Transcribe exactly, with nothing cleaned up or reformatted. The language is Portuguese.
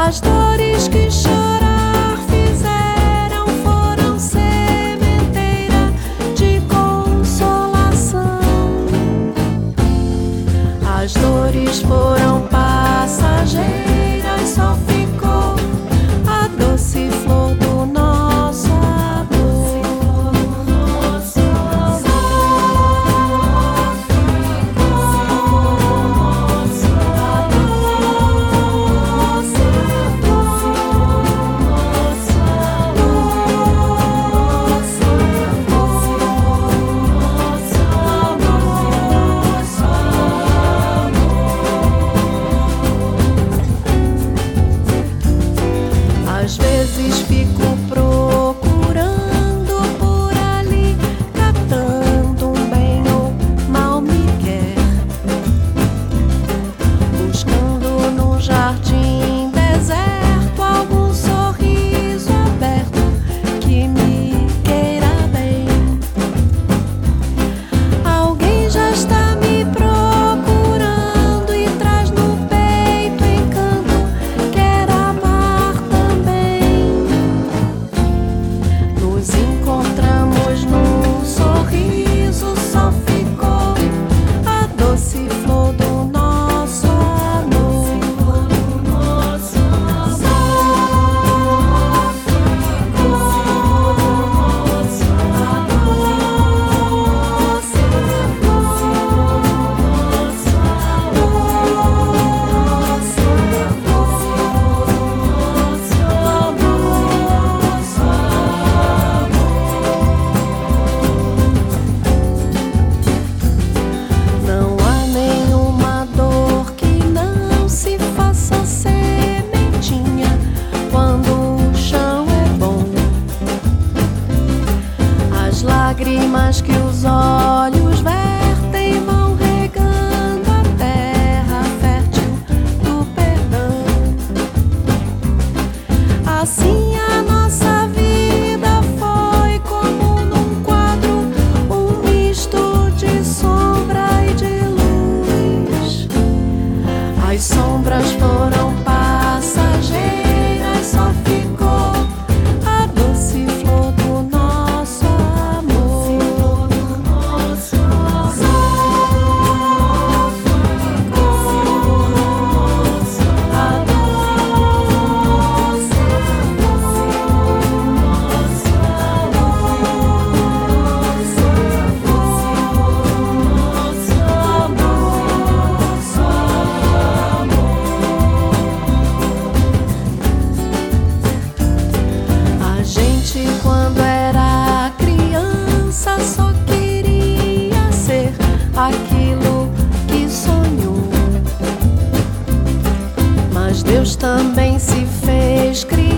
As dores que chorar fizeram foram sementeira de consolação. As dores foram passageiras, só ficou a doce flor do nosso amor. Às vezes fico procurando por ali, catando um bem ou mal me quer, buscando no jardim deserto algum sorriso aberto que me queira bem. Alguém já está me procurando e traz no peito encanto, quer amar também. Nos encontramos num sorriso, só ficou a doce flor do nosso amor. Não há nenhuma dor que não se faça sementinha quando o chão é bom. As lágrimas que os olhos vertem vão regando a terra fértil do perdão. Assim a nossa vida foi como num quadro, um misto de sombra e de luz. As sombras foram passageiras, só ficou a doce flor do nosso amor. A A gente, quando era criança, só queria ser aquilo que sonhou. Mas Deus também se fez criança.